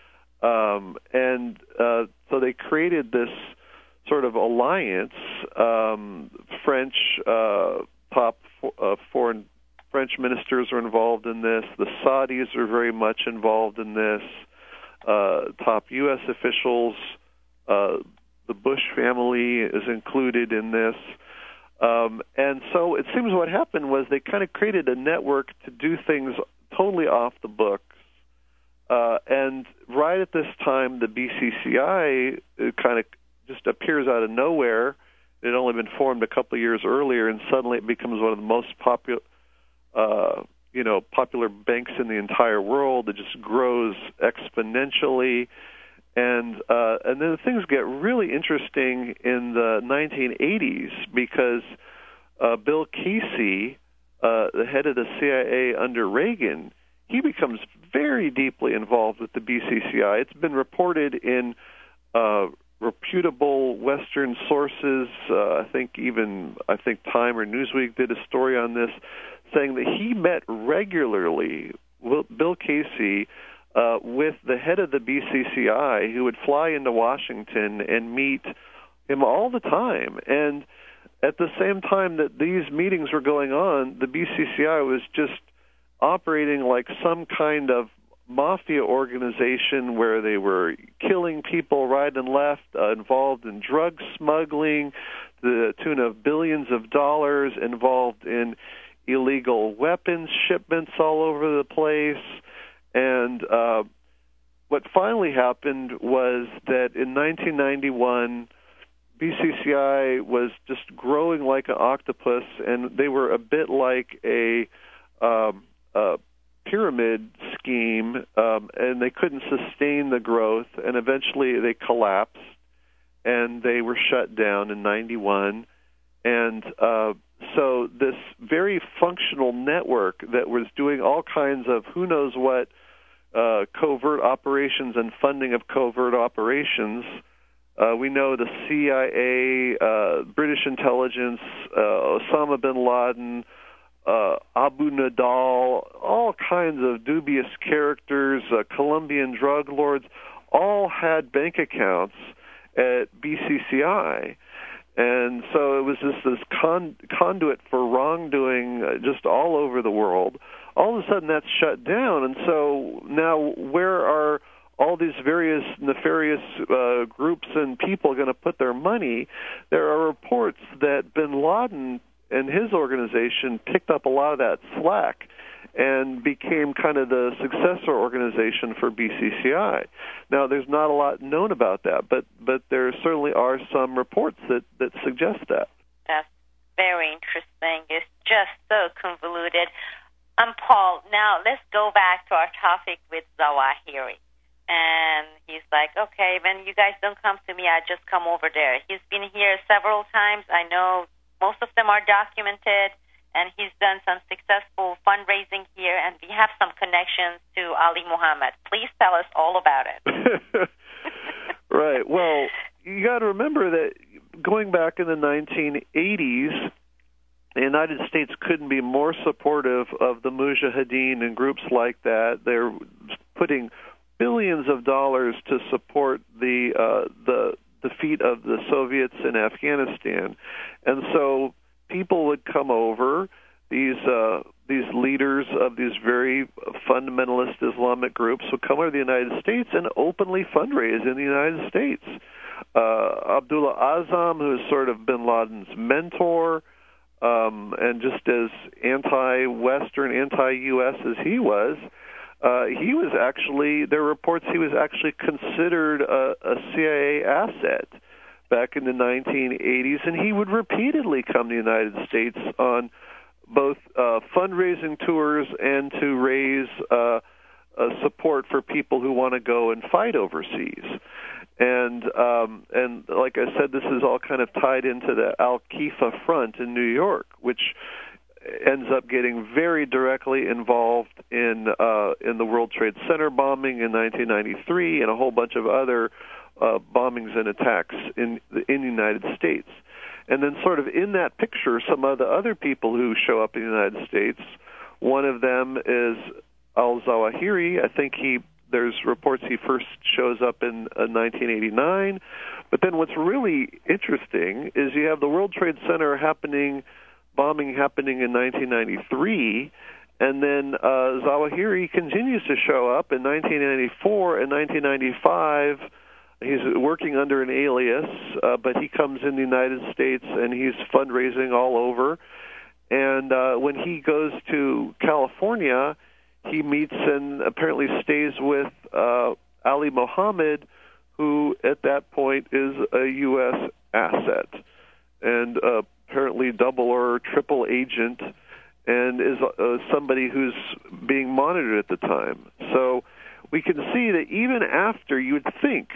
So they created this sort of alliance. French top foreign French ministers are involved in this. The Saudis are very much involved in this. Top U.S. officials, the Bush family is included in this. And so it seems what happened was they kind of created a network to do things totally off the books. And right at this time, the BCCI kind of just appears out of nowhere. It had only been formed a couple of years earlier, and suddenly it becomes one of the most popular banks in the entire world. It just grows exponentially, and then things get really interesting in the 1980s because Bill Casey, the head of the CIA under Reagan, he becomes very deeply involved with the BCCI. It's been reported in reputable Western sources. I think Time or Newsweek did a story on this, saying that he met regularly, Bill Casey, with the head of the BCCI, who would fly into Washington and meet him all the time. And at the same time that these meetings were going on, the BCCI was just operating like some kind of mafia organization where they were killing people right and left, involved in drug smuggling to the tune of billions of dollars, involved in illegal weapons shipments all over the place. And what finally happened was that in 1991, BCCI was just growing like an octopus, and they were a bit like a pyramid scheme, and they couldn't sustain the growth, and eventually they collapsed, and they were shut down in 91. And so this very functional network that was doing all kinds of who knows what covert operations and funding of covert operations. We know the CIA, British intelligence, Osama bin Laden, Abu Nidal, all kinds of dubious characters, Colombian drug lords, all had bank accounts at BCCI. And so it was just this conduit for wrongdoing just all over the world. All of a sudden that's shut down, and so now where are all these various nefarious groups and people going to put their money? There are reports that bin Laden and his organization picked up a lot of that slack and became kind of the successor organization for BCCI. Now, there's not a lot known about that, but there certainly are some reports that suggest that. That's very interesting. It's just so convoluted. Paul, now let's go back to our topic with Zawahiri. And he's like, okay, when you guys don't come to me, I just come over there. He's been here several times. I know most of them are documented, and he's done some successful fundraising here, and we have some connections to Ali Muhammad. Please tell us all about it. Right. Well, you got to remember that going back in the 1980s, The United States couldn't be more supportive of the Mujahideen and groups like that. They're putting billions of dollars to support the defeat of the Soviets in Afghanistan. And so people would come over, these leaders of these very fundamentalist Islamic groups would come over to the United States and openly fundraise in the United States. Abdullah Azzam, who is sort of bin Laden's mentor, and just as anti-Western, anti-U.S. as he was actually, there are reports he was actually considered a CIA asset back in the 1980s, and he would repeatedly come to the United States on both fundraising tours and to raise support for people who want to go and fight overseas. And like I said, this is all kind of tied into the Al-Qifa Front in New York, which ends up getting very directly involved in the World Trade Center bombing in 1993 and a whole bunch of other bombings and attacks in the United States. And then sort of in that picture, some of the other people who show up in the United States, one of them is al-Zawahiri. I think there's reports he first shows up in 1989. But then what's really interesting is you have the World Trade Center bombing happening in 1993, and then Zawahiri continues to show up in 1994 and 1995. He's working under an alias, but he comes in the United States and he's fundraising all over. And when he goes to California, he meets and apparently stays with Ali Mohammed, who at that point is a U.S. asset and apparently double or triple agent, and is somebody who's being monitored at the time. So we can see that even after, you would think,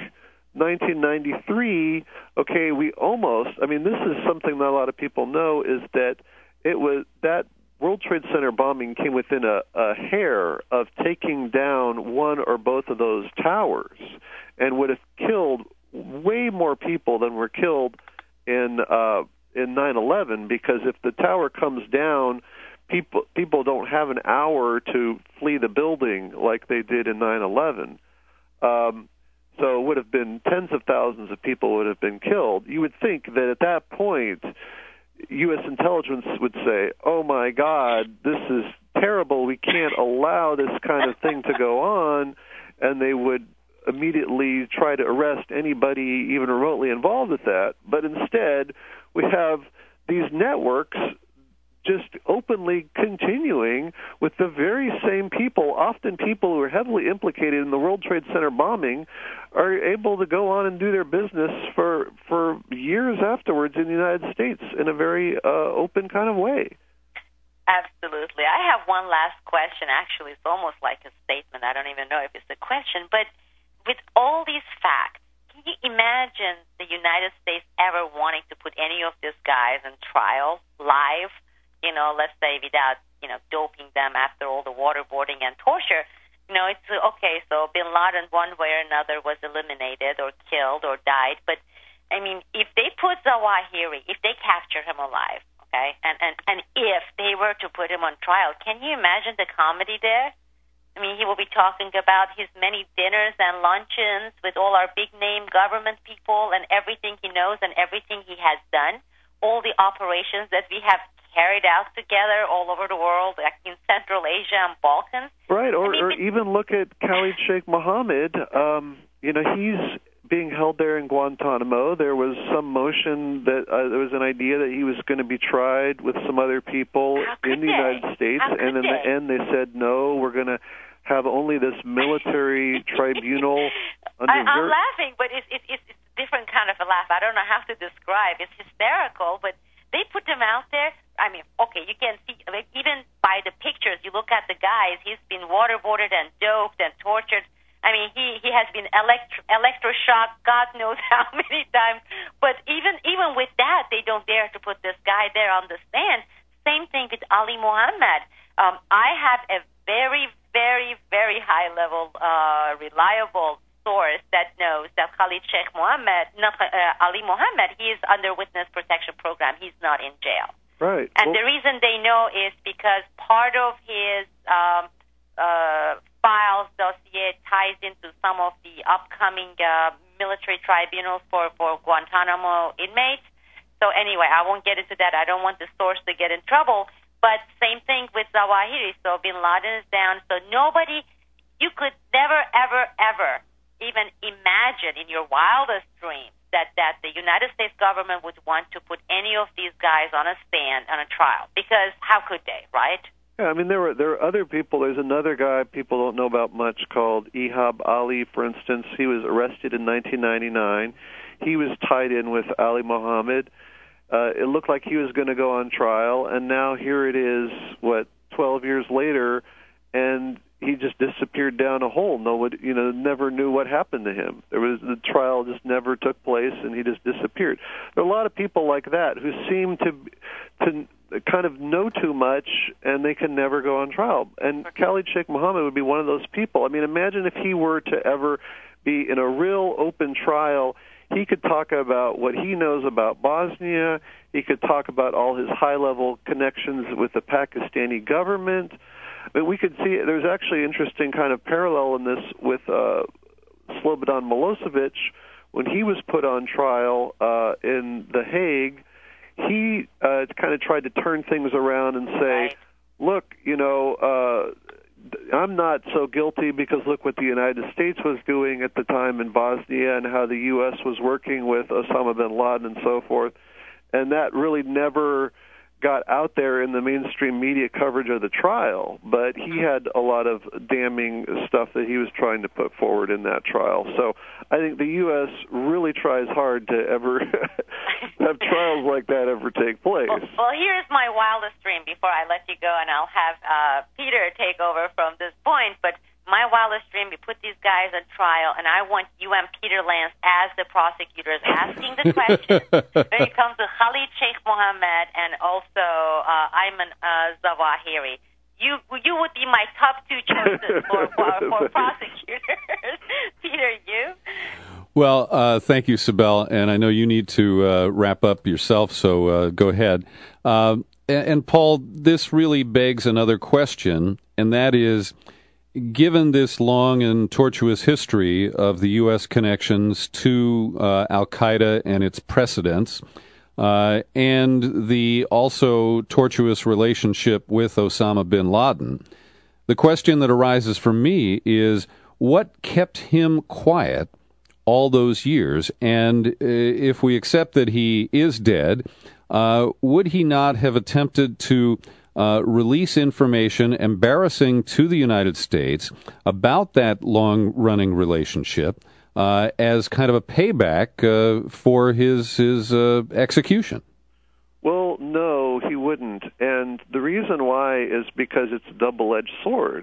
1993, okay, this is something that a lot of people know, is that that World Trade Center bombing came within a hair of taking down one or both of those towers, and would have killed way more people than were killed in 9/11, because if the tower comes down, people don't have an hour to flee the building like they did in 9/11. So it would have been tens of thousands of people would have been killed. You would think that at that point, U.S. intelligence would say, oh, my God, this is terrible. We can't allow this kind of thing to go on. And they would immediately try to arrest anybody even remotely involved with that. But instead, we have these networks just openly continuing with the very same people, often people who are heavily implicated in the World Trade Center bombing, are able to go on and do their business for years afterwards in the United States in a very open kind of way. Absolutely. I have one last question. Actually, it's almost like a statement. I don't even know if it's a question. But with all these facts, can you imagine the United States ever wanting to put any of these guys in trial live? Let's say without, doping them after all the waterboarding and torture. It's okay, so bin Laden one way or another was eliminated or killed or died. But, if they put Zawahiri, if they capture him alive, okay, and if they were to put him on trial, can you imagine the comedy there? He will be talking about his many dinners and luncheons with all our big-name government people and everything he knows and everything he has done, all the operations that we have carried out together all over the world, like in Central Asia and Balkans. Right, or even look at Khalid Sheikh Mohammed. He's being held there in Guantanamo. There was some motion that there was an idea that he was going to be tried with some other people in the United States, and in the end they said, no, we're going to have only this military tribunal. I'm laughing, but it's a different kind of a laugh. I don't know how to describe. It's hysterical, but they put them out there. Okay, you can see, even by the pictures, you look at the guys, he's been waterboarded and doped and tortured. He has been electroshocked God knows how many times. But even with that, they don't dare to put this guy there on the stand. Same thing with Ali Mohammed. I have a very, very, very high-level, reliable source that knows that Khalid Sheikh Mohammed, Ali Mohammed, he is under witness protection program. He's not in jail. Right. And the reason they know is because part of his files dossier ties into some of the upcoming military tribunals for Guantanamo inmates. So anyway, I won't get into that. I don't want the source to get in trouble. But same thing with Zawahiri. So Bin Laden is down. So nobody, you could never, ever, ever even imagine in your wildest dreams that the United States government would want to put any of these guys on a stand, on a trial. Because how could they, right? Yeah, I mean, there are other people. There's another guy people don't know about much called Ihab Ali, for instance. He was arrested in 1999. He was tied in with Ali Mohammed. It looked like he was going to go on trial, and now here it is, 12 years later, and he just disappeared down a hole. Nobody, never knew what happened to him. The trial just never took place, and he just disappeared. There are a lot of people like that who seem to kind of know too much, and they can never go on trial. And Khalid Sheikh Mohammed would be one of those people. I mean, imagine if he were to ever be in a real open trial. He could talk about what he knows about Bosnia. He could talk about all his high-level connections with the Pakistani government. But we could see there's actually an interesting kind of parallel in this with Slobodan Milosevic. When he was put on trial in The Hague, he kind of tried to turn things around and say, look, I'm not so guilty because look what the United States was doing at the time in Bosnia and how the U.S. was working with Osama bin Laden and so forth. And that really never got out there in the mainstream media coverage of the trial, but he had a lot of damning stuff that he was trying to put forward in that trial. So I think the U.S. really tries hard to ever have trials like that ever take place. Well, here's my wildest dream before I let you go, and I'll have Peter take over from this point, but my wildest dream, we put these guys on trial, and I want you and Peter Lance as the prosecutors asking the questions when it comes to Khalid Sheikh Mohammed and also Ayman Zawahiri. You would be my top two choices for prosecutors. Peter, you? Well, thank you, Sibel, and I know you need to wrap up yourself, so go ahead. And Paul, this really begs another question, and that is, given this long and tortuous history of the U.S. connections to al-Qaeda and its precedents, and the also tortuous relationship with Osama bin Laden, the question that arises for me is, what kept him quiet all those years? And if we accept that he is dead, would he not have attempted to release information embarrassing to the United States about that long-running relationship as kind of a payback for his execution? Well, no, he wouldn't. And the reason why is because it's a double-edged sword.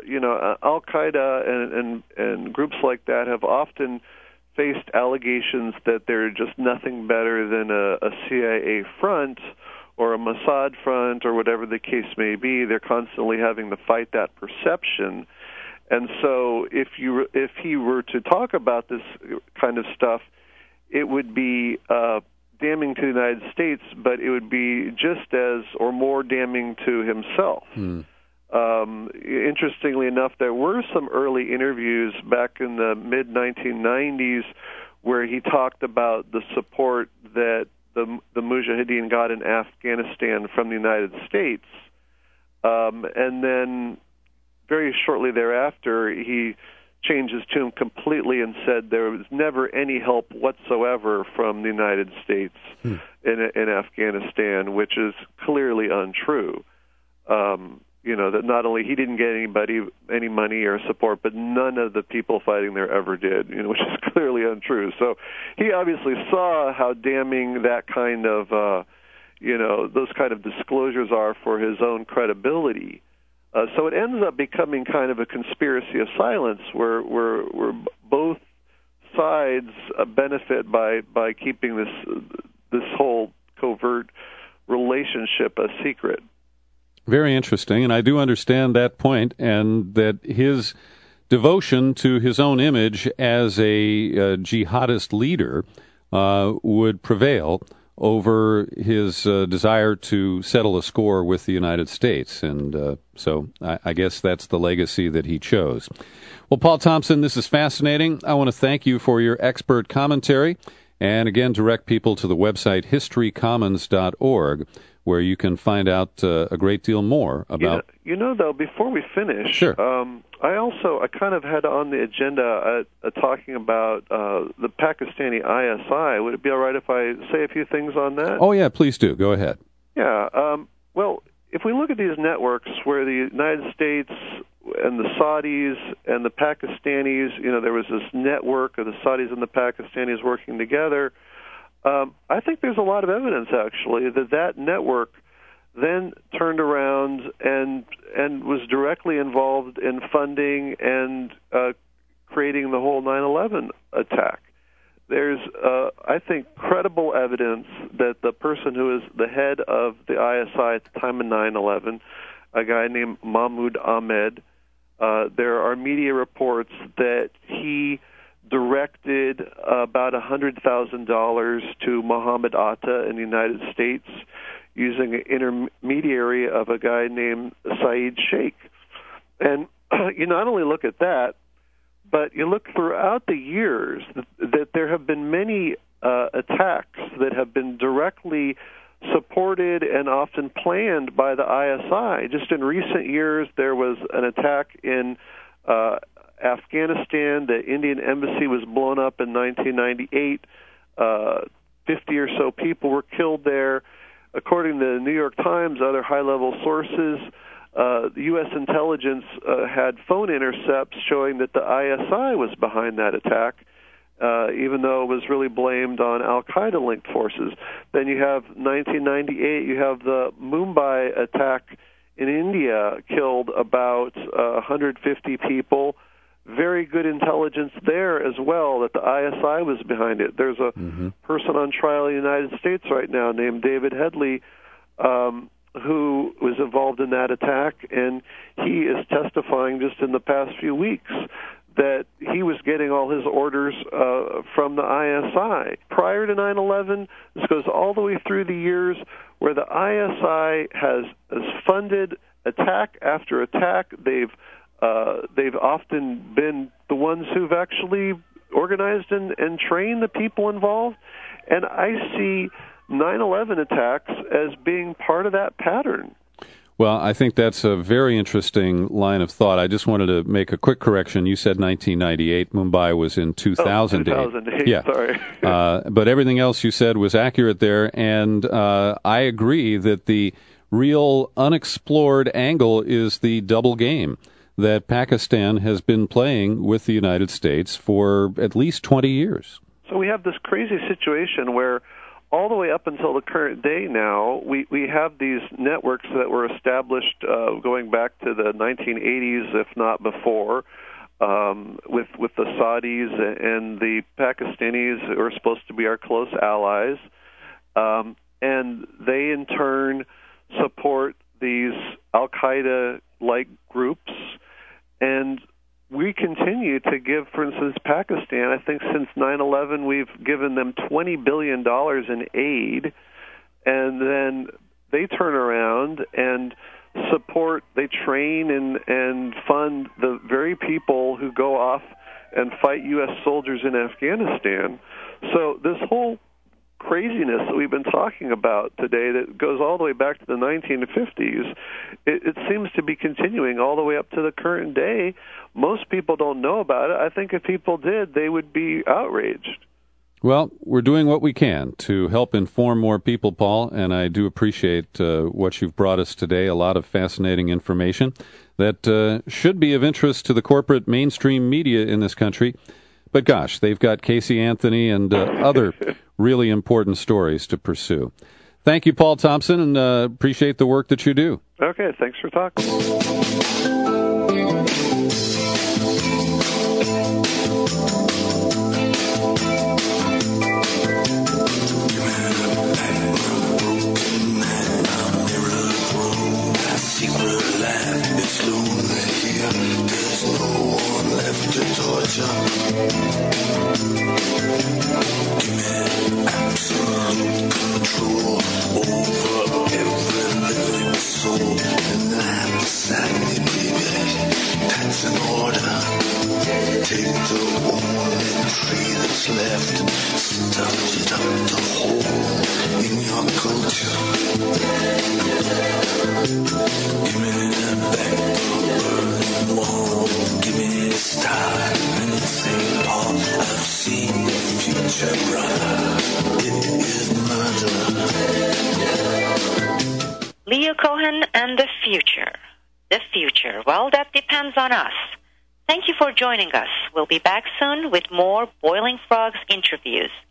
Al-Qaeda and groups like that have often faced allegations that they're just nothing better than a CIA front or a Mossad front or whatever the case may be. They're constantly having to fight that perception. And so if he were to talk about this kind of stuff, it would be damning to the United States, but it would be just as or more damning to himself. Interestingly enough, there were some early interviews back in the mid-1990s where he talked about the support that the Mujahideen got in Afghanistan from the United States. And then very shortly thereafter, he changed his tune completely and said there was never any help whatsoever from the United States in Afghanistan, which is clearly untrue. That not only he didn't get any money or support, but none of the people fighting there ever did, which is clearly untrue. So he obviously saw how damning that kind of, those kind of disclosures are for his own credibility. So it ends up becoming kind of a conspiracy of silence where both sides benefit by keeping this whole covert relationship a secret. Very interesting, and I do understand that point, and that his devotion to his own image as a jihadist leader would prevail over his desire to settle a score with the United States. And so I guess that's the legacy that he chose. Well, Paul Thompson, this is fascinating. I want to thank you for your expert commentary. And again, direct people to the website historycommons.org, where you can find out a great deal more about... though, before we finish, sure. I kind of had on the agenda talking about the Pakistani ISI. Would it be all right if I say a few things on that? Oh, yeah, please do. Go ahead. Yeah. Well, if we look at these networks where the United States and the Saudis and the Pakistanis, there was this network of the Saudis and the Pakistanis working together, I think there's a lot of evidence, actually, that network then turned around and was directly involved in funding and creating the whole 9/11 attack. There's, I think, credible evidence that the person who is the head of the ISI at the time of 9/11, a guy named Mahmoud Ahmed, there are media reports that he directed about $100,000 to Mohammed Atta in the United States using an intermediary of a guy named Saeed Sheikh. And you not only look at that, but you look throughout the years that there have been many attacks that have been directly supported and often planned by the ISI. Just in recent years, there was an attack in Afghanistan. The Indian embassy was blown up in 1998. 50 or so people were killed there. According to the New York Times, other high-level sources, the U.S. intelligence had phone intercepts showing that the ISI was behind that attack, even though it was really blamed on al-Qaeda-linked forces. Then you have 1998, you have the Mumbai attack in India, killed about 150 people. Very good intelligence there as well that the ISI was behind it. There's a person on trial in the United States right now named David Headley, who was involved in that attack, and he is testifying just in the past few weeks that he was getting all his orders from the ISI. Prior to 9/11, this goes all the way through the years where the ISI has funded attack after attack. They've often been the ones who've actually organized and trained the people involved. And I see 9/11 attacks as being part of that pattern. Well, I think that's a very interesting line of thought. I just wanted to make a quick correction. You said 1998. Mumbai was in 2008. 2008, yeah. Sorry. But everything else you said was accurate there. And I agree that the real unexplored angle is the double game that Pakistan has been playing with the United States for at least 20 years. So we have this crazy situation where all the way up until the current day now, we have these networks that were established going back to the 1980s, if not before, with the Saudis and the Pakistanis, who are supposed to be our close allies. And they, in turn, support these al-Qaeda-like groups. And we continue to give, for instance, Pakistan, I think since 9/11, we've given them $20 billion in aid, and then they turn around and support, they train and fund the very people who go off and fight U.S. soldiers in Afghanistan. So this whole craziness that we've been talking about today that goes all the way back to the 1950s, it seems to be continuing all the way up to the current day. Most people don't know about it. I think if people did, they would be outraged. Well, we're doing what we can to help inform more people, Paul, and I do appreciate what you've brought us today, a lot of fascinating information that should be of interest to the corporate mainstream media in this country. But gosh, they've got Casey Anthony and other really important stories to pursue. Thank you, Paul Thompson, and appreciate the work that you do. Okay, thanks for talking. Give me absolute control. the only tree that's left. Stuffed it up the hole in your culture. Give me that back burning wall. Give me a star and St. Paul. I've seen the future, brother. It is murder. Leo Cohen and the future. The future. Well, that depends on us. Thank you for joining us. We'll be back soon with more Boiling Frogs interviews.